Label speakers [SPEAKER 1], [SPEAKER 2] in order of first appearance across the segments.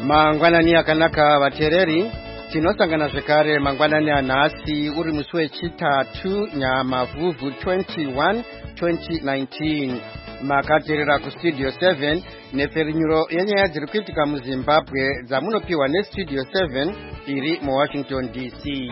[SPEAKER 1] Mangwanani akanaka vateereri, tinosangana zvekare mangwanani anhasi uri musi wechitatu Nyamavhuvhu 21 2019. Makateerera kustudio 7 nepferinyuro yenyaya dziri kuitika muZimbabwe dzamunopiwa nestudio 7 iri muWashington DC.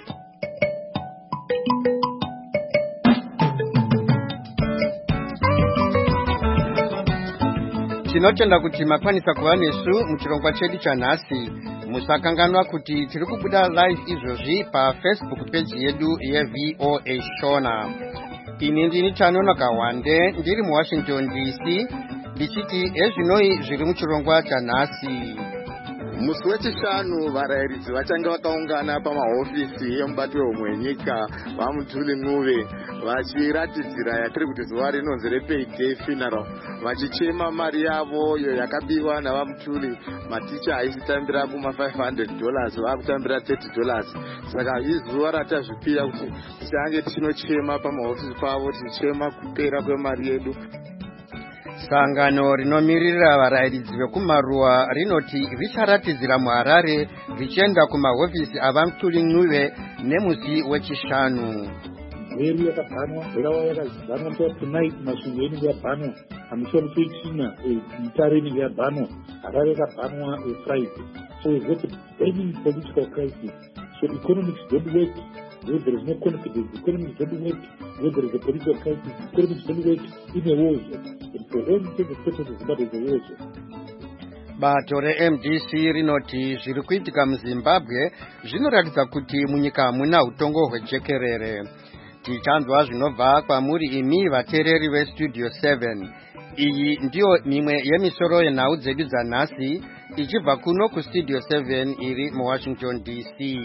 [SPEAKER 1] Tinotenda kuti makwanisa kuva nesu muchirongwa chedu chanhasi. Musakanganwa kuti tiri kubuda live izvozvi paFacebook page yedu yeVOA Shona. Ini ndini Chanonoka Wande ndiri muWashington DC ndichiti ezvinoi zviri muchirongwa chanhasi.
[SPEAKER 2] Musi wechishanu varayiridzi vachanga vakaungana pamahofisi emubati wehomwe yenyika vaMutuli Ncube vachiratidzira yatiri kuti zuva rinonzi rePayday Funeral, vachichema mari yavo iyo yakabiwa navaMutuli. Maticha aisitambira kuma$500 vakutambira $30. Saka izuva ratazvipira kuti tichange tichinochema pamahofisi pavo tichichema kupera kwemari yedu.
[SPEAKER 1] Sangano rinomirira varayiridzi vekumaruwa rinoti richaratidzira muHarare richienda kumahofisi avaMutuli Ncube nemusi wechishanu.
[SPEAKER 3] Mweru yakabhanwa, Bherawa yakabhanwa musi tonight, Masvingo inenge yabhanwa, Hamusha musi wechina, Mutare inenge yabhanwa, Harare yakabhanwa Friday. So we've got a burning political crisis. So economics don't work where there is no confidence. Economics don't work where there is a political crisis. Economics don't work in a war zone. And for all intents and purposes, Zimbabwe is a war zone.
[SPEAKER 1] Bato reMDC rinoti zviri kuitika muZimbabwe zvinoratidza kuti munyika hamuna utongo hwejekerere. Tichanzwa zvinobva kwamuri imi vateereri vestudio 7. Iyi ndiyo mimwe yemisoro yenhau dzedu dzanhasi ichibva kuno kustudio 7 iri muWashington DC.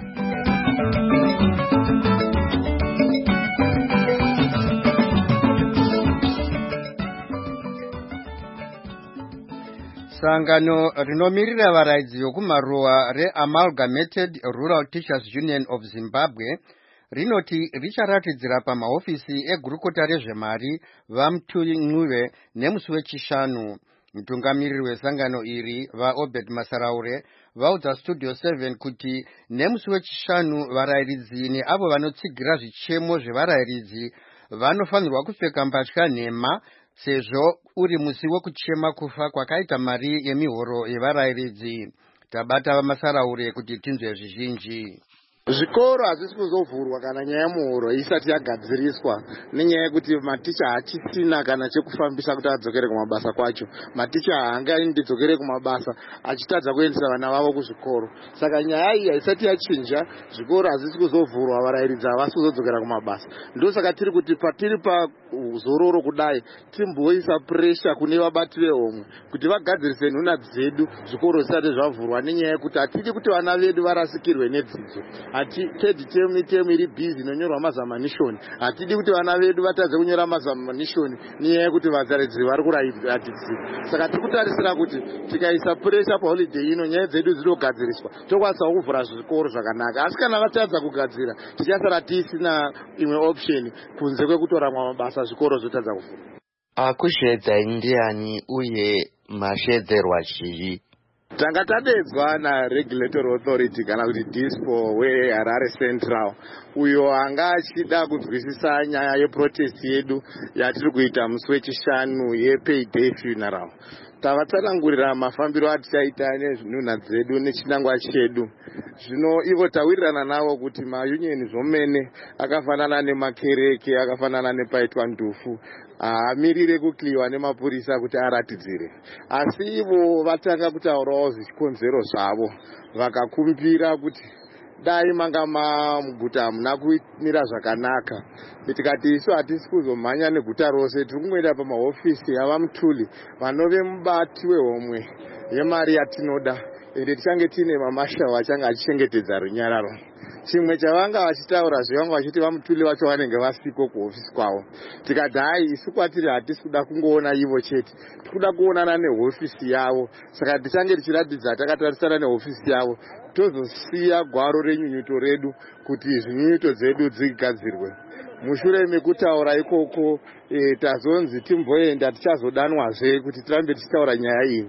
[SPEAKER 1] Sangano rinomirira varayiridzi vekumaruwa reAmalgamated Rural Teachers Union of Zimbabwe rinoti richaratidzira pamahofisi egurukota rezvemari vaMutuli Ncube nemusi wechishanu. Mutungamiriri wesangano iri vaObed Masaraure vaudza studio 7 kuti nemusi wechishanu varayiridzi neavo vanotsigira zvichemo zvevarayiridzi vanofanirwa kupfeka mbatya nhema sezvo uri musi wekuchema kufa kwakaita mari yemihoro yevarayiridzi. Tabata vaMasaraure kuti tinzwe zvizhinji.
[SPEAKER 2] Zvikoro hazvisi kuzovhurwa kana nyaya yemuhoro isati yagadziriswa, nenyaya yekuti maticha hachisina kana chekufambisa kuti adzokere kumabasa kwacho. Maticha haangaindi dzokere kumabasa achitadza kuendesa vana vavo kuzvikoro. Saka nyaya iyi haisati yachinja, zvikoro hazvisi kuzovhurwa, varayiridzi havasi kuzodzokera kumabasa. Ndosaka tiri kuti patiri pazororo kudai timboisa puresha kune vabati vehomwe kuti vagadzirise nhuna dzedu zvikoro zvisati zvavhurwa, nenyaya yekuti hatidi kuti vana vedu varasikirwe nedzidzo. Third term iri busy inonyorwa mazamanishoni. Hatidi kuti vana vedu vatadze kunyora mazamanishoni nenyaya yekuti vadzidzi vari kuratidzira. Saka tiri kutarisira kuti tikaisa puresha paholiday ino nyaya dzedu dzinogadziriswa tokwanisa kuvhura zvikoro zvakanaka. Asi kana vatadza kugadzira tichasara tisina imwe option kunze kwekutora mabasa zvikoro zvotadza kuvhura.
[SPEAKER 4] Akushedzai ndiani uye mashedzerwa chii?
[SPEAKER 2] Tanga tadedzwa naRegulatory Authority kana kuti DISPO weHarare Central, uyo anga achida kunzwisisa nyaya yeprotest yedu yatiri kuita musi wechishanu yePayday Funeral. Tavatsanangurira mafambiro atichaita nezvinhuna dzedu nechinangwa chedu. Zvino ivo tawirirana navo kuti maunioni zvomene akafanana nemakereke, akafanana nepaitwa ndufu, haamirire kukliwa nemapurisa kuti aratidzire. Asi ivo vatanga kutaurawo zvikonzero zvavo, vakakumbira kuti dai manga muguta hamuna kumira zvakanaka. Tikati isu hatisi kuzomhanya neguta rose, tiri kungoenda pamahofisi avaMutuli vanove mubati wehomwe yemari yatinoda, ende tichange tine mamashawu achange achichengetedza runyararo. Chimwe chavanga vachitaura zvevanga vachiti vaMutuli vacho vanenge vasiko kuhofisi kwavo. Tikati hai isu kwatiri hatisi kuda kungoona ivo chete, tiri kuda kuonana nehofisi yavo. Saka tichange tichiratidza takatarisana nehofisi yavo, tozosiya gwaro renyunyuto redu kuti zvinyunyuto dzedu dzigadzirwe. Mushure mekutaura ikoko tazonzi timboenda tichazodanwazve kuti tirambe tichitaura nyaya iyi.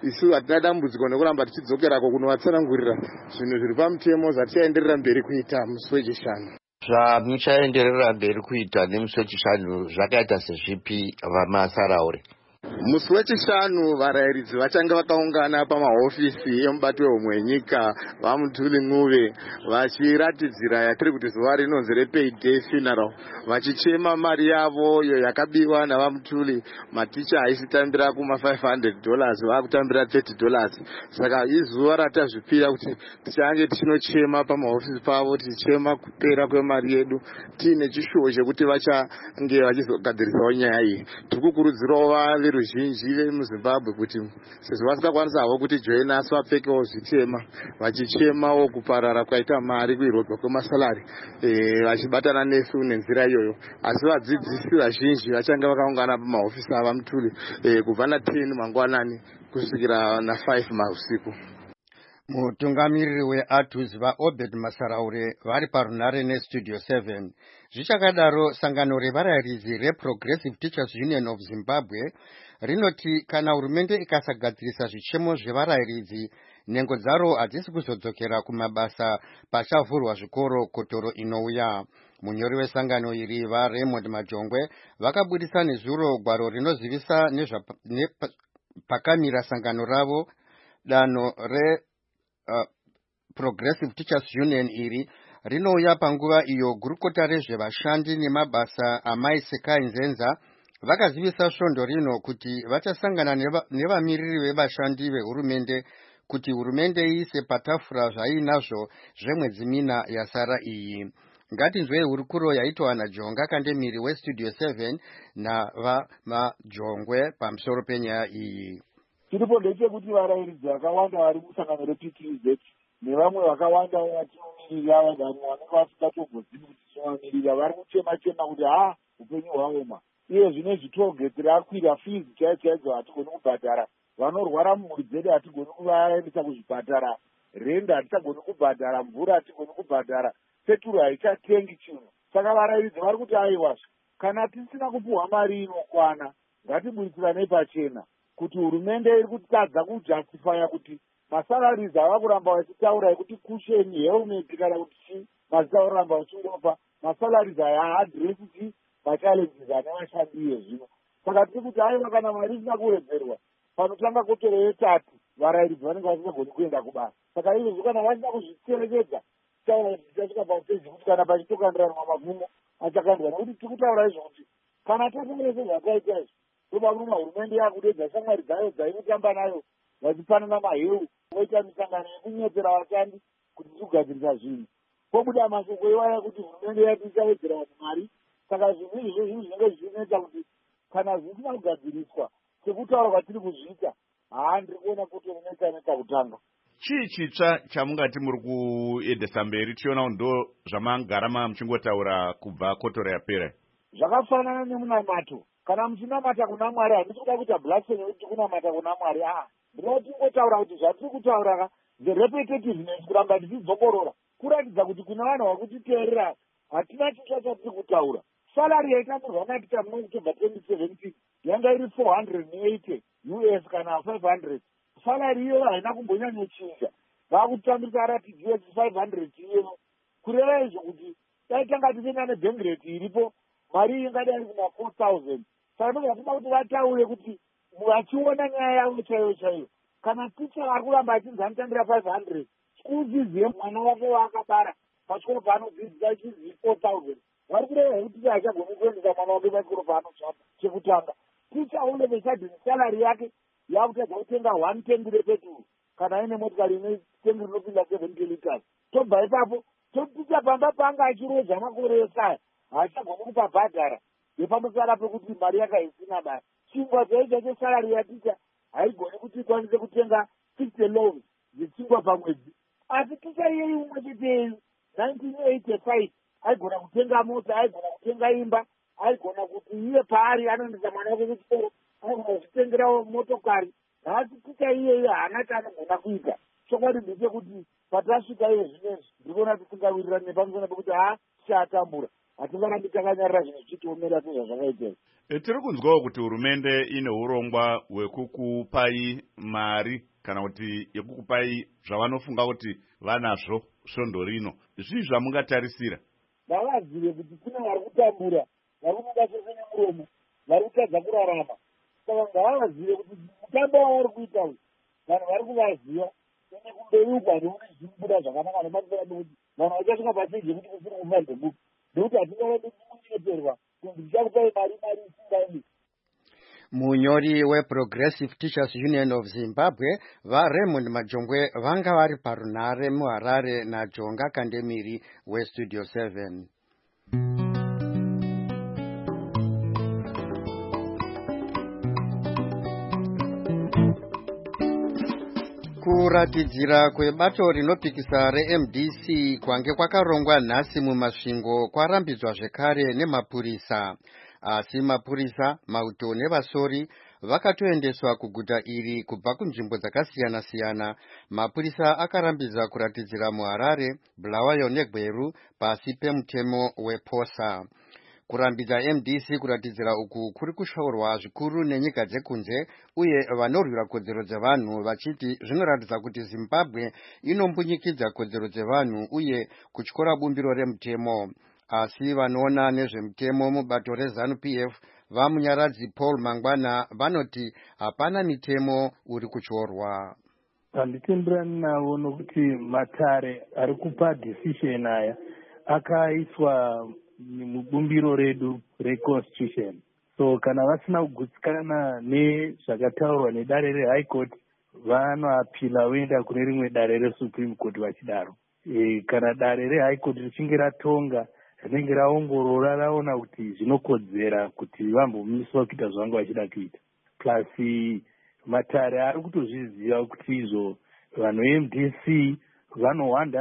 [SPEAKER 2] isu hatina dambudziko nekuramba tichidzokerako kunovatsanangurira zvinhu zviri pamutemo zvatichaenderera mberi kuita musi wechishanu.
[SPEAKER 4] Zvamuchaenderera mberi kuita nemusi wechishanu zvakaita sezvipi vamasaraure?
[SPEAKER 2] Musi wechishanu varayiridzi vachange vakaungana pamahofisi emubati wehomwe yenyika vaMutuli Ncube vachiratidzira yatiri kuti zuva rinonzi repayday funeral, vachichema mari yavo iyo yakabiwa navaMutuli. Maticha haisitambira kuma$500 vaakutambira $30. Saka izuva ratazvipira kuti tichange tichinochema pamahofisi pavo, tichichema kupera kwemari yedu tiine chishuwo chekuti vachange vachizogadzirisawo nyaya iyi. Tiri kukurudzirawo veruzhinji vemuZimbabwe kuti sezvo vasingakwanisa havo kuti joinasu vapfekewo zvitema vachichemawo kuparara kwaita mari kuirobwa kwemasalari vachibatana nesu nenzira iyoyo. Asi vadzidzisi vazhinji vachange vakaungana pamahofisi avaMutuli kubva na10 mangwanani kusvikira na5 mausiku.
[SPEAKER 1] Mutungamiriri weATUS vaObed Masaraure vari parunare neStudio 7. Zvichakadaro, sangano revarayiridzi reProgressive Teachers Union of Zimbabwe rinoti kana hurumende ikasagadzirisa zvichemo zvevarayiridzi, nhengo dzaro hadzisi kuzodzokera kumabasa pachavhurwa zvikoro kotoro inouya. Munyori wesangano iri vaRaymond Majongwe vakabudisa nezuro gwaro rinozivisa pakamira sangano ravo danho Progressive Teachers Union iri rinouya panguva iyo gurukota rezvevashandi nemabasa amaisekai nzenza vakazivisa svondo rino kuti vachasangana nevamiriri vevashandi vehurumende kuti hurumende iise patafura zvainazvo zvemwedzi mina yasara iyi. Ngatinzwei hurukuro yaitwa naJonga Kandemiri weStudio 7 navaMajongwe pamusoro penyaya iyi.
[SPEAKER 3] Tiripo ndechekuti varayiridzi vakawanda vari musangano rePTZ nevamwe vakawanda vatinomirira vanhu vanenge vasingatogozii kuti tinovamirira vari kuchema-chema kuti upenyu hwaoma. Iye zvine zvitogeti rakwira fees chaidzo hatigoni kubhadhara, vanorwara mumhuri dzedu hatigoni kuvaendesa kuzvipatara, renda hatigoni kubhadhara, mvura hatigoni kubhadhara, peturu haichatengi chinhu. Saka varayiridzi vari kuti aiwazve, kana tisina kupuhwa mari inokwana ngatibuditsiranei pachena kuti hurumende iri kutadza kujustifya kuti masalarizi ava kuramba vachitaura ekuti kusheni helmet kana kuti chii mazita varamba vachingopa masalarizi aya haadhiresi chii machallenges ane vashandi iye zvino. Saka tiri kuti aiwa kana mari isina kuwedzerwa panotanga kotoro yetatu varayiridzi vanenge vasingagoni kuenda kubasa. Saka izvozvo kana vasina kuzvichengetedza taura tichasvika pasteji kuti kana pachitokandirana mamagumo achakandirana, kuti tiri kutaura izvo kuti kana tasaurese zvakaita izvo toba kuruma hurumende yakudedza shamwari dzayo dzainotamba nayo vachipanana maheu voita misangano yekunyepera vashandi kuti tikugadzirisa zvinhu, pobuda mashoko iwaya kuti hurumende yedu ichawedzera vanhu mari. Saka zvinhu izvo zvinhu zvinenge zvichinoita kuti kana zvisina kugadziriswa sekutaura kwatiri kuzviita ndiri kuona kuti rinetsa kutanga.
[SPEAKER 5] Chii chitsva chamungati muri kuendesa mberi tichiona ndo zvamagara muchingotaura kubva kotoro yapera?
[SPEAKER 3] Zvakafanana nemunamato. Kana muchinamata kuna Mwari, handisi kuda kuita blasphemy kuti kunamata kuna Mwari. Ndinoti ngotaura kuti zvatiri kutaura the repetitiveness kuramba tichidzokorora kuratidza kuti kuna vanhu vakutiteerera hatina chitsva chatiri kutaura. Salary yaitambirwa maticha muna October 2017 yanga iri $480 kana 500. Salary iyo haina kumbonyanyochinja. Vakutambisa RTGS 500 iyo. Kureva izvo kuti taitanga tichienda nebank rate iripo mari ingadai kuma 4,000. Saka ndokuda kuti vataure kuti vachiona nyaya yavo chaiyo. Kana ticha ari kuramba achinzi anotambira 500, school fees yemwana wake waakabara pachikoro paanodzidzisa ichinzi 4,000. Vari kureva kuti ticha hachagoni kuendesa mwana wake pachikoro paanoshanda. Chekutanga ticha une vechadhini salary yake yaakutadza kutenga 110 repeturu kana aine motikari ine tengi rinopinda 70 liters. Tobva ipapo ticha pamba panga achirodza makore esaya haachagoni kupabhadhara yepamusara pekuti mari yakaisina basa. Chingwa chaicho chesalary yaticha haigoni kuti ikwanise kutenga 50 loaves dzechingwa pamwedzi. Asi ticha iyeyi umwe chete 1985 aigona kutenga mota, aigona kutenga imba, aigona kuti iye paari anoendesa mwana wake kuchikoro aigona kuzvitengerawo motokari. Asi ticha iyeyi haana chaanogona kuita. Chokwadi ndechekuti patasvika iye zvinezvi ndikuona tisingawirirani nepamusana pekuti tichaatambura. hatingarambi takanyarira zvinhu zvichitiomera sezvazvakaiteka.
[SPEAKER 5] Tiri kunzwawo kuti hurumende ine urongwa hwekukupai mari kana kuti yekukupai zvavanofunga kuti vanazvo svondo rino. Zvii zvamungatarisira?
[SPEAKER 3] Ngavazive kuti kuna vari kutambura, vari kunoda sese nemuromo, vari kutadza kurarama. Saka ngavazive kuti mutambo wavari kuita uyu, vanhu vari kuvaziva ene kumbeukwa nekuti zvichibuda zvakanaka nemakuvara nekuti vanhu vachasvika pacheji yekuti kusiri kumandhebuku nekuti hatingaradi kunyengeterwa kunzi tichakupai mari isingaimi.
[SPEAKER 1] Munyori weProgressive Teachers Union of Zimbabwe vaRaymond Majongwe vanga vari parunhare muHarare naJonga Kandemiri weStudio 7. Kuratidzira kwebato rinopikisa reMDC kwange kwakarongwa nhasi mumasvingo kwarambidzwa zvekare nemapurisa. Asi mapurisa, mauto nevasori vakatoendeswa kuguta iri kubva kunzvimbo dzakasiyana-siyana. Mapurisa akarambidza kuratidzira muHarare, Bulawayo neGweru pasi pemutemo wePosa. Kurambidza MDC kuratidzira uku kuri kushaurwa zvikuru nenyika dzekunze uye vanorwira kodzero dzevanhu vachiti zvinoratidza kuti Zimbabwe inombunyikidza kodzero dzevanhu uye kutyora bumbiro remutemo. Asi vanoona nezvemutemo mubato reZANU-PF vamunyaradzi Paul Mangwana vanoti hapana mitemo uri kutyorwa.
[SPEAKER 6] Handitenderani navo nokuti matare ari kupa decision aya akaiswa mubumbiro redu reconstitution. So kana vasina kugutsikana nezvakataurwa nedare reHigh Court vanoapila voenda kune rimwe dare reSupreme Court vachidaro. Kana dare reHigh Court richinge ratonga rinenge raongorora raona kuti zvinokodzera kuti vambomiswa kuita zvavanga vachida kuita. Plus matare ari kutozviziva kuti izvo vanhu veMDC vanohwanda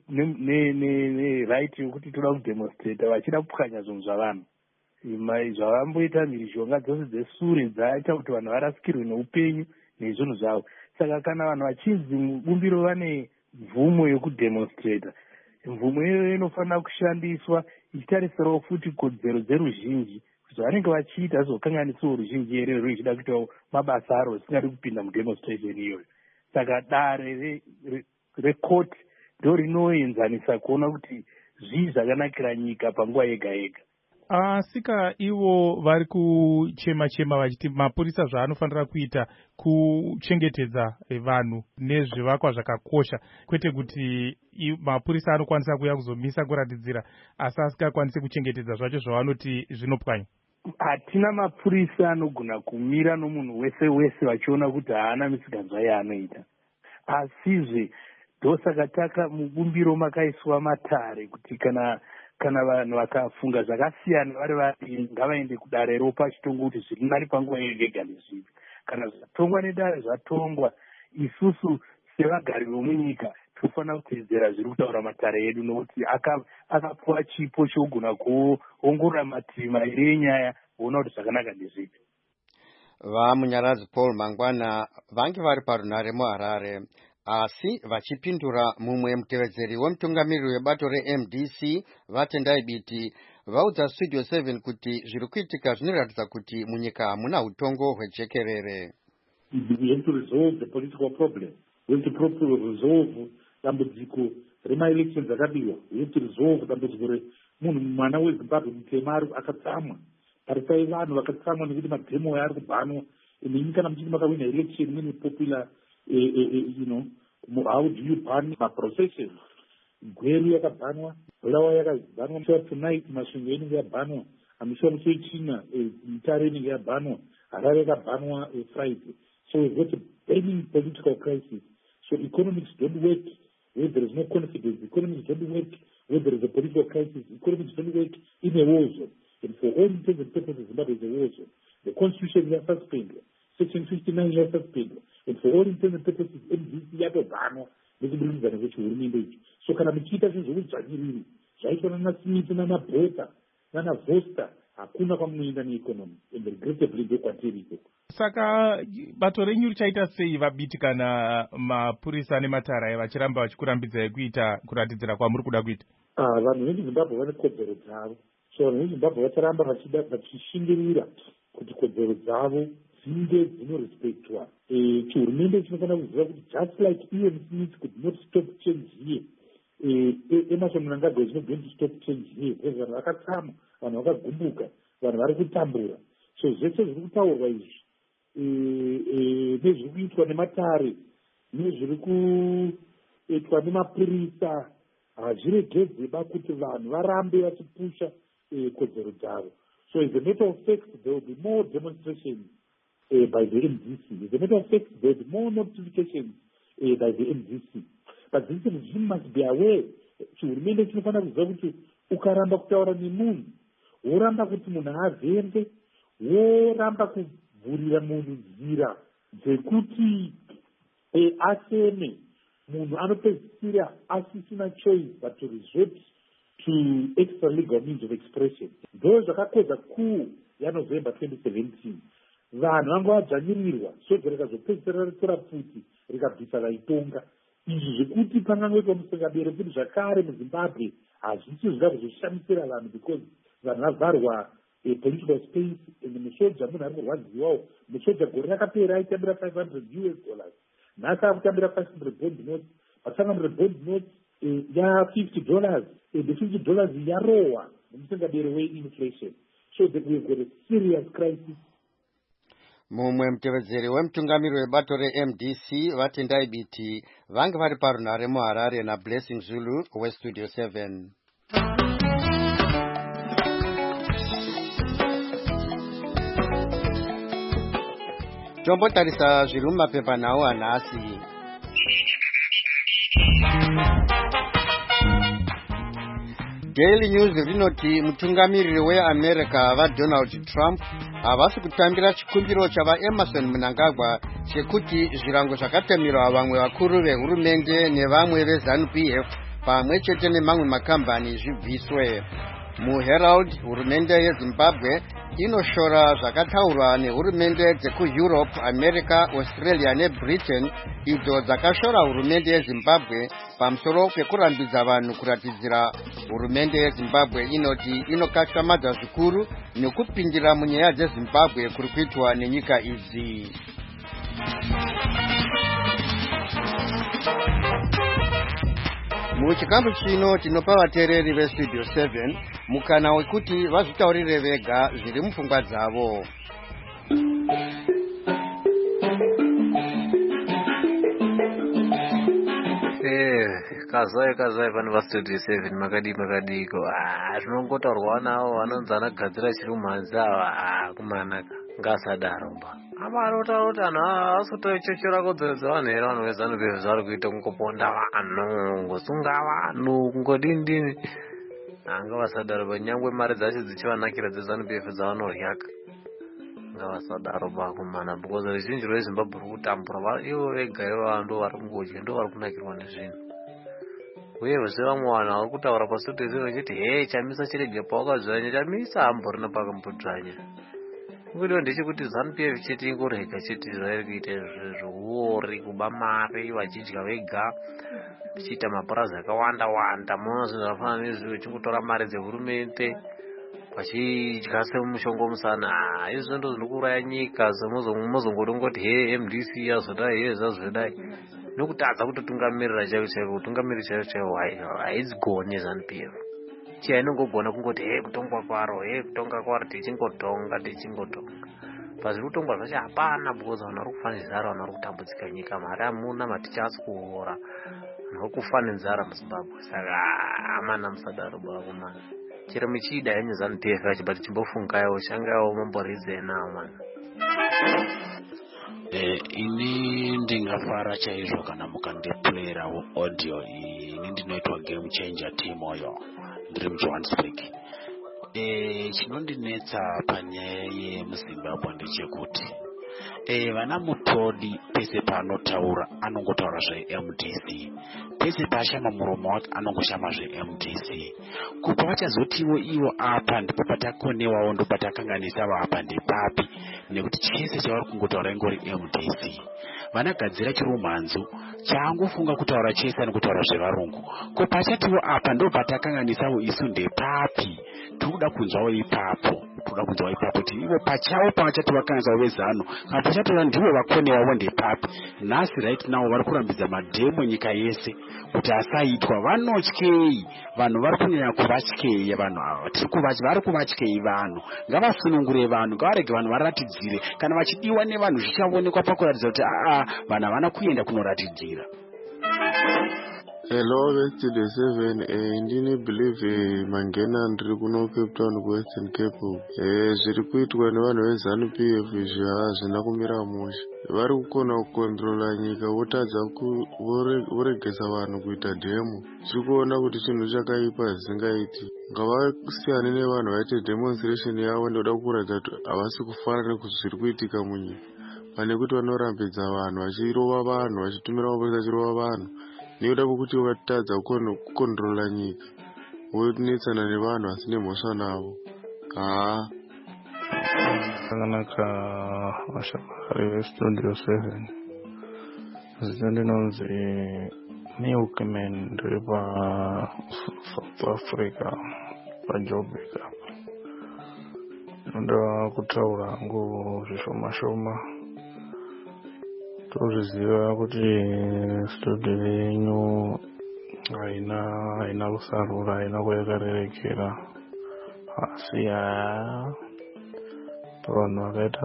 [SPEAKER 6] ne-right yokuti toda kudemonstrata vachida kupwanya zvinhu zvavanhu. Zvavamboita mhirizhonga dzose dzesure dzaita kuti vanhu varasikirwe neupenyu nezvinhu zvavo. Saka kana vanhu vachinzi mubumbiro vane mvumo yokudemonstrata, mvumo iyoyo inofanira kushandiswa ichitarisirawo futi kodzero dzeruzhinji kuti vanenge vachiita zvokanganisawo ruzhinji here ruchida kuitawo mabasa aro risingadi kupinda mudemonstration iyoyo. Saka dare rekoti ndo rinoenzanisa kuona kuti zvii zvakanakira nyika panguva yega yega.
[SPEAKER 7] Sika ivo vari kuchema-chema vachiti mapurisa zvaanofanira kuita kuchengetedza vanhu nezvivakwa zvakakosha, kwete kuti mapurisa anokwanisa kuya kuzomisa kuratidzira asi asikakwanisi kuchengetedza zvacho zvavanoti zvinopwanya.
[SPEAKER 6] Hatina mapurisa anogona kumira nomunhu wese vachiona kuti haana misikanzwa yaanoita. Asizve ndosaka taka mubumbiro makaiswa matare kuti kana vanhu vakafunga zvakasiyana vari ngavaende kudare ropa chitongo kuti zviri nari panguva yega nezvivi. Kana zvatongwa nedare zvatongwa, isusu sevagari vomunyika tofanira kuteedzera zviri kutaura matare edu nokuti akapuwa chipo chogona kuongorora mativi mairi enyaya kuona kuti zvakanaka ndezvipi.
[SPEAKER 1] Vamunyaradzi Paul Mangwana vange vari parunhare muHarare. Asi vachipindura mumwe mutevedzeri wemutungamiriri webato reMDC vatendai biti vaudza Studio 7 kuti zviri kuitika zvinoratidza kuti munyika hamuna utongo hwejekerere.
[SPEAKER 3] We have to resolve the political problem. We have to properly resolve dambudziko rema-elections akabiwa. We have to resolve dambudziko remunhu mwana weZimbabwe mutema akatsamwa. Tarisai vanhu vakatsamwa nekuti madhemo ari kubhanwa. Nemi kana muchiti makawina election mune popular how do you ban ma-processions? Gweru yakabhanwa, Bulawayo yakabhanwa, tonight masvingo inenge yabhanwa, amiswa musoichina mitaro inenge yabhanwa, Harare yakabhanwa Friday. So we've got a burning political crisis. So economics don't work where there is no confidence. Economics don't work where there is a political crisis. Economics don't work in a war zone. And for all intents and purposes, Zimbabwe is a war zone. The constitution is suspended. Section 59 is suspended. And for all intents and purposes, MDC yatobhanwa nekubudikidza kwechihurumende ichi. So kana muchiita zvezvoudzvanyiriri zvaitwa nanaSmith nanabhota nanavosta hakuna kwamunoenda neeconomy, and regrettably ndokwatiri ikoko.
[SPEAKER 7] Saka bato renyu richaita sei vabiti kana mapurisa nematara vachiramba vachikurambidzai kuita kuratidzira kwamuri kuda kuita?
[SPEAKER 3] Vanhu vemuZimbabwe vane kodzero dzavo. so vanhu vezimbabwe vacharamba vachishingirira kuti kodzero dzavo dzinge dzinorespektwa. Chihurumende chinofanira kuziva kuti just like EMC could not stop change here, Emerson Mnangagwa is not going to stop change here, because vanhu vakatsama, vanhu vakagumbuka, vanhu vari kutambura. So zvese zviri kutaurwa izvi nezviri kuitwa nematare nezviri kuitwa nemapurisa hazviregedzeba kuti vanhu varambe vachipusha kodzero dzavo. So as a matter of fact, there will be more demonstrations by the MDC. As a matter of fact, there will be more notifications by the MDC. But this regime must be aware. Chihurumende chinofanira kuziva kuti ukaramba kutaura nemunhu, woramba kuti munhu avhende, woramba kuvhurira munhu nzira dzekuti aseme, munhu anopedzisira asisina choice but to resort to extra legal means of expression. Ndo zvakakodza kuu yaNovember 2017. Vanhu vanga vadzvanyirirwa, soja rikazopedzisira ritora pfuti rikabvisa vaitonga. Izvi zvekuti pangangoitwa musingabere kuti zvakare muZimbabwe hazvisi zvingazoshamisa vanhu because vanhu vavharwa political space, and musoja munhu ari kurwadziwawo. Musoja gore rakapera aitambira $500. Nhasi akutambira 500 bond notes. But 500 bond notes $50. The $50 yarowa nomusingabere we-inflation. So that we've got a serious crisis.
[SPEAKER 1] Mumwe mutevedzeri wemutungamiri webato reMDC vati ndaibiti vange vari parunhare muHarare naBlessing Zulu weStudio 7. Tombotarisa zviri mumapepanhau anhasi. Daily News rinoti mutungamiriri weAmerica vaDonald Trump havasi kutambira chikumbiro chavaEmerson Mnangagwa chekuti zvirango zvakatemirwa vamwe vakuru vehurumende nevamwe veZANU-PF pamwe chete nemamwe makambani zvibviswe. MuHerald, hurumende yeZimbabwe inoshora zvakataurwa nehurumende dzekuEurope, America, Australia neBritain idzo dzakashora hurumende yeZimbabwe pamusoro pekurambidza vanhu kuratidzira hurumende yeZimbabwe inoti inokatyamadza zvikuru nekupindira munyaya dzeZimbabwe kuri kuitwa nenyika idzi. Muchikambu chino tinopa vateereri veStudio 7 mukana wekuti vazvitaurire vega zviri mupfungwa dzavo.
[SPEAKER 8] Kazai vanhu vaStudio 7 makadiko. Zvinongotaurwa navo vanonzi anagadzira chiri mumhanzi ava kumanaka ngasadaro mba. Amarotaura anhu asitochochora kodzero dzevanhu here vanhu veZANU-PF zvari kuita kungoponda vanhu, kungosunga vanhu, kungodini. Ngavasadaro ba, nyangwe mari dzacho dzichivanakira dzeZANU-PF dzavanoryaka. Ngavasadaro ba kumana, because ruzhinji rweZimbabwe ruri kutambura ivo vega ivo ndo vari kungodya, ndo vari kunakirwa nezvinhu. Uyezve vamwe vanhu vari kutaura paStudio 7 vachiti chamisa chirege pawakadzvanya, chamisa hamborina pakambodzvanya. Ngudo ndechekuti ZANU-PF chete ingorega chete zvairi kuita zvouri kuba mari vachidya vega, vachiita mapurazi akawanda wanda. Munoona zvinhu zvakafanana nezvi vachingotora mari dzehurumende vachidya semushongo musana. Izvi ndo zvinokuraya nyika. Mozongoti MDC yazodai zvazodai nokutadza kutotungamirira chaivo kutungamirira chaivo haidzigoni ZANU-PF. Inongogona kungoti kutonga kwaro tichingotonga pazviri kutongwa zvacho hapana, because vanhu vari kufa nenzara, vanhu vari kutambudzika nyika, mari hamuna, maticha asi kuora, vanhu vari kufa nenzara muZimbabwe. Saka amana musadaro bakumana, chero muchida henyu ZANU-PF yacho, but chimbofungaiwo shangaiwo mamboridze nawo mana.
[SPEAKER 9] Ini ndingafara chaizvo kana mukandiplayera audio iyi. Ini ndinoitwa game changer team oyo, ndiri muJohannesburg. Chinondinetsa panyaya yemuZimbabwe ndechekuti vana mutodi pese paanotaura anongotaura zveMDC, pese paashama muromo wake anongoshama zveMDC. Kubva vachazotiwo ivo apa ndipo patakonewawo ndo patakanganisawo apa ndepapi, nekuti chese chavari kungotaura ingori MDC. Vanagadzira chirumhanzu chaangofunga kutaura chese nekutaura zvevarungu. Ko pachatiwo apa ndo patakanganisawo isu ndepapi. Tinoda kunzwawo ipapo kuti ivo pachavo pavachati vakanganisawo vezano kana pachatoda ndivo vakonewawo ndepapi. Nhasi right now vari kurambidza madhemo nyika yese kuti asaitwa. Vanotyei vanhu, vari kunyanya kuvatyeya vanhu ava. Vari kuvatyei vanhu. Ngavasunungure vanhu, ngavarege vanhu varatidzire. Kana vachidiwa nevanhu zvichaonekwa pakuratidza kuti vanhu havana kuenda kunoratidzira.
[SPEAKER 10] Hello, Studio 7. Ndini believe Mangena ndiri kuno Cape Town Western Cape. Zviri kuitwa nevanhu veZANU PF izvi hazvina kumira mushe. Vari kukona kukontrola nyika, votadza voregesa vanhu kuita dhemo. Tiri kuona kuti chinhu chakaipa zvisingaiti. Ngavasiyane nevanhu vaite demonstration yavo ndoda kuratidza kuti havasi kufanana nezviri kuitika munyika. Pane kuti vanorambidza vanhu, vachirova vanhu, vachitumira mapolisa achirova vanhu. Nekuda kwekuti vatadza kukontrola nyika, vonetsana nevanhu vasine mhosva navo.
[SPEAKER 11] Zvakanaka vashamwari veStudio 7. Zita ndinonzi Milkman, ndiri paSouth Africa paJoburg apa. Ndoda kutaura hangu zvishoma-shoma. Tozviziva kuti studio yenyu haina kusarura, haina kuyakarerekera. Asi pavanhu vakaita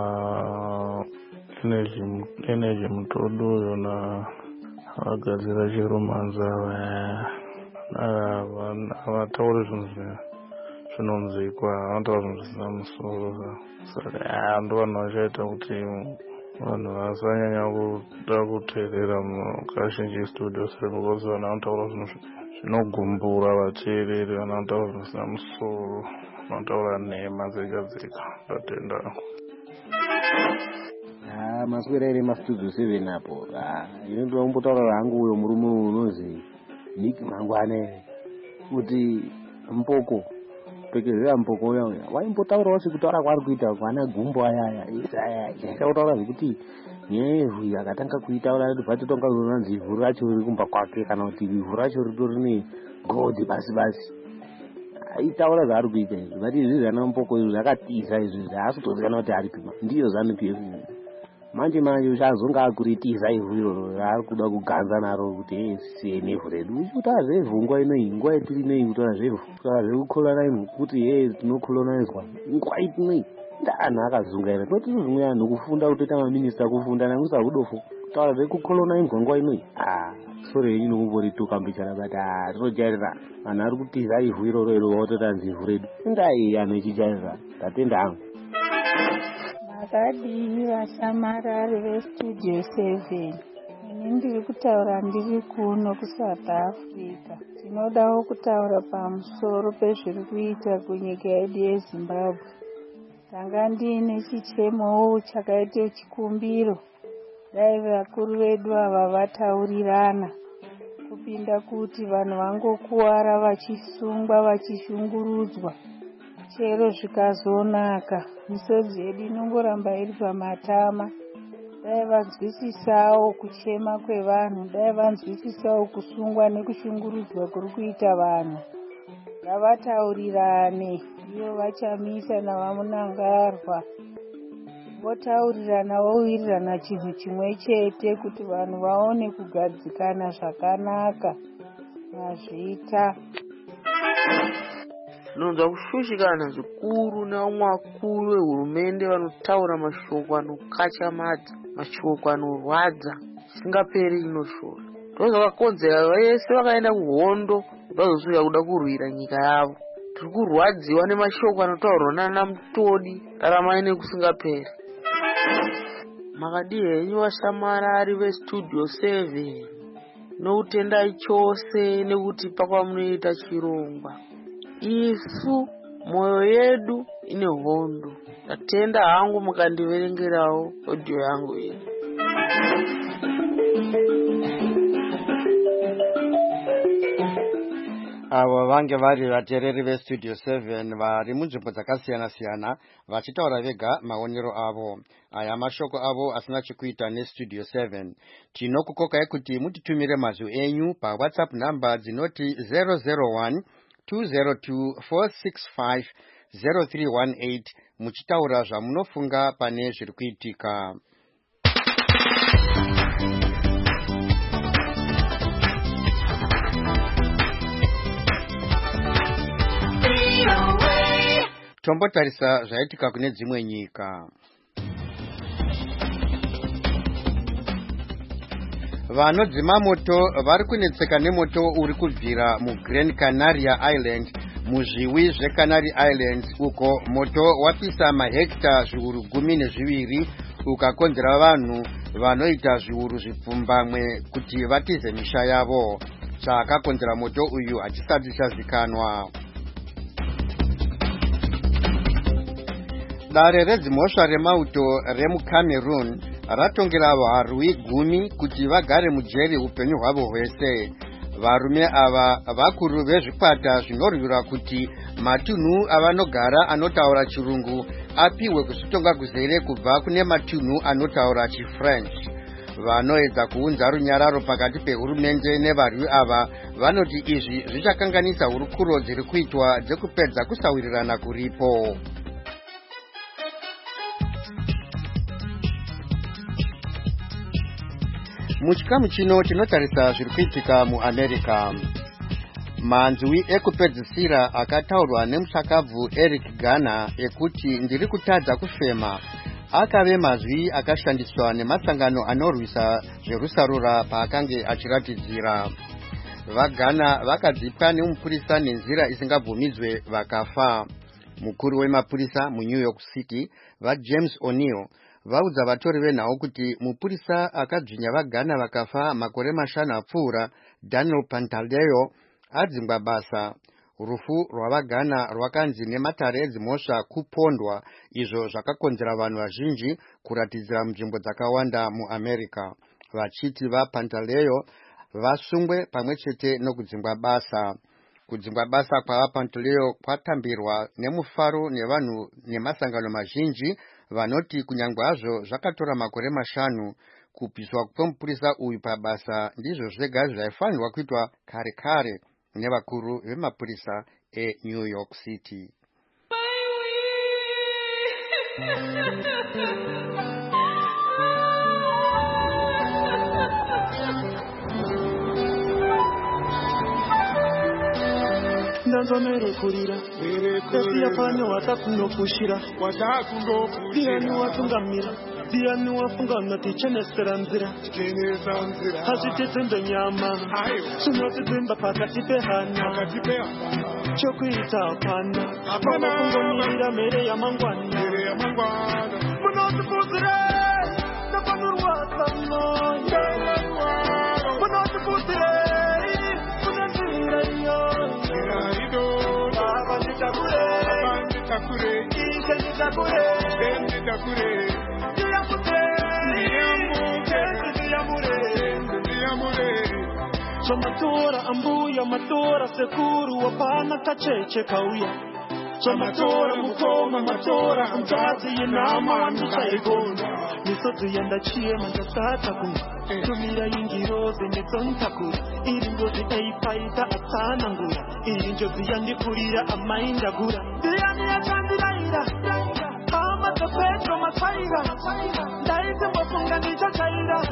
[SPEAKER 11] Energy Mutodo yona vakagadzira chiromanza havatauri zvinhu zvinonzikwa, vanotaura zvinhu zvisina musoro. Saka ndo vanhu vachaita kuti vanhu vasanyanya kuda kuteerera kazhinji Studio 7 because vanhu vanotaura zvinhu zvinogumbura vateereri, vanhu vanotaura zvinhu zvisina musoro, vanotaura nhema dzega-dzega. Ndatenda.
[SPEAKER 12] Maswera maStudio 7 apo. Ndinoda kumbotaura hangu uyo murume unonzi Nick Mangwane kuti Mpoko pekezera Mpoko uya waimbotaurawo sekutaura kwaari kuita kwana gumbo ayaya. Tautaura zvekuti nyevhu yakatanga kuitaura kuti patotonga kunonzi ivhu racho riri kumba kwake kana kuti ivhu racho ritori negold basi. Aitaura zvaari kuita izvi. Vati izvi zvana Mpoko izvi zvakatiza izvi zvaasi kutozikanwa kuti ari pima. Ndiyo ZANU PF. Manje uchazonga akuritiza ivhu iroro raari kuda kuganza naro kuti siye nevhu redu. Uchitaura zvevhu nguva inoyi, nguva yetiri inoyi kutaura zvevhu. Kutaura zvekukolonaiza kuti tinokolonaidzwa. Nguva inoyi ndanhu akazungaira. Tinoti zvimwe anhu kufunda kutoita maminista kufunda nangusa hudofo. Kutaura zvekukolonaidzwa nguva inoyi. Sore yenyu nokumborituka mbichana bati tinojairira. Vanhu vari kutiza ivhu iroro vototanzi ivhu redu. Indai anhu echijairira. Tatenda hangu.
[SPEAKER 13] Makadii vashamarari veStudio 7. Ini ndiri kutaura ndiri kuno kuSouth Africa. Tinodawo kutaura pamusoro pezviri kuita kunyika yedu yeZimbabwe. Tanga ndiine chichemowo chakaite chikumbiro. Dai vakuru vedu ava vataurirana kupinda kuti vanhu vangokuwara vachisungwa vachishungurudzwa. Chero zvikazonaka, misodzi yedu inongoramba iri pamatama. Dai vanzwisisawo kuchema kwevanhu, dai vanzwisisawo kusungwa nekushungurudzwa kuri kuita vanhu. Ngavataurirane, ivo vachamisa navamunangarwa. Votaurirana, vowirirana chinhu chimwe chete kuti vanhu vaone kugadzikana zvakanaka. Mazvita.
[SPEAKER 14] Nonza kushushikana zvikuru nevamwe vakuru vehurumende vanotaura mashoko anokachamadza, mashoko anorwadza, zvisingaperi inoshora. Ndozvakakonzera vese vakaenda kuhondo vazosvika kuda kurwira nyika yavo. Tiri kurwadziwa nemashoko anotaurwa nana Mutodi, raramai nekusingaperi. Makadii henyu vashamarari veStudio 7. Noutendai chose nekutipa kwamunoita chirongwa. Isu moyo yedu ine hondo. Ndatenda hangu mukandiverengerawo audio yangu iyi.
[SPEAKER 1] avo vange vari vateereri vestudio 7 vari munzvimbo dzakasiyana-siyana vachitaura vega maonero avo. Aya mashoko avo asina chekuita nestudio 7. Tinokukokai kuti mutitumire mazwi enyu pawhatsapp namba dzinoti 001 202 465 0318 muchitaura zvamunofunga pane zviri kuitika. Tombotarisa zvaitika kune dzimwe nyika. Vanodzima moto vari kunetseka nemoto uri kubvira muGran Canaria Island muzviwi zveCanary Islands uko moto wapisa mahekta zviuru 12 ukakonzera vanhu vanoita zviuru zvipfumbamwe kuti vatize misha yavo. Chakakonzera moto uyu hachisati chazikanwa. Dare redzimhosva remauto remuCameroon ratongera varwi 10 kuti vagare mujeri upenyu hwavo hwese. Varume ava vakuru vezvikwata zvinorwira kuti matunhu avanogara anotaura chirungu apiwe kuzvitonga kuzere kubva kune matunhu anotaura chiFrench. Vanoedza kuunza runyararo pakati pehurumende nevarwi ava vanoti izvi zvichakanganisa hurukuro dziri kuitwa dzekupedza kusawirirana kuripo. Muchikamu chino tinotarisa zviri kuitika muAmerica. Manzwi ekupedzisira akataurwa nemusakabvu Eric Garner ekuti ndiri kutadza kufema akave mazwi akashandiswa nemasangano anorwisa zverusarura paakange achiratidzira. VaGhana vakadzipwa nemupurisa nenzira isingabvumidzwe vakafa. Mukuru wemapurisa muNew York City vaJames O'Neill vaudza vatori venhau kuti mupurisa akadzvinya vaGhana vakafa makore 5 apfuura Daniel Pantaleo adzingwa basa. Rufu rwavaGhana rwakanzi nematare edzimhosva kupondwa, izvo zvakakonzera vanhu vazhinji kuratidzira munzvimbo dzakawanda muAmerica vachiti vaPantaleo vasungwe pamwe chete nokudzingwa basa. Kudzingwa basa kwavaPantaleo kwatambirwa nemufaro nevanhu nemasangano mazhinji vanoti kunyangwe hazvo zvakatora makore 5 kupiswa kwemupurisa uyu pabasa ndizvo zvega zvaifanirwa kuitwa kare kare nevakuru vemapurisa eNew York City.
[SPEAKER 15] Ndanzomerekurira esiyapano watakunofushira diani watungamira diani wafunga notichenesera nzira hazvitedzembe nyama zvinotidzimba pakati pehana chokuita hapana vanakungomirira mhere yamangwana munotibvuzire napanorwadza mwoyo munotibvuzire kune nzira iyo Somatora ambuya matora sekuru wapana kacheche kauya. Somatora mukoma matora mtazi yinama mishaigonda. Nisozi yanda chiema ndasata kunga. Tumira yingiroze netsontakura. Iringozi eipaita atana ngura. Irinjozi yandikurira amainda gura. Diani ya chandiraira. Amata petro mataiga. Ndaite mwafunga nicha chaira.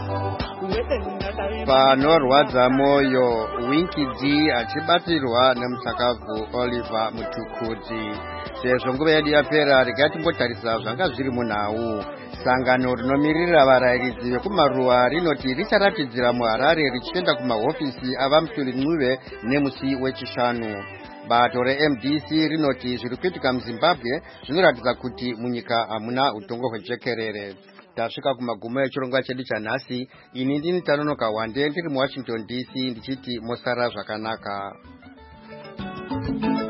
[SPEAKER 1] Panorwadza moyo Winky D achibatirwa nemusakabvu Oliver Mutukudzi. Sezvo nguva yedu yapera regai timbotarisa zvanga zviri munhau. Sangano rinomirira varayiridzi vekumaruwa rinoti richaratidzira muHarare richienda kumahofisi avaMutuli Ncube nemusi wechishanu. Bato reMDC rinoti zviri kuitika muZimbabwe zvinoratidza kuti munyika hamuna utongo hwejekerere. Tasvika kumagumo echirongwa chedu chanhasi. Ini ndini Tanonoka Wande ndiri muWashington DC ndichiti mosara zvakanaka.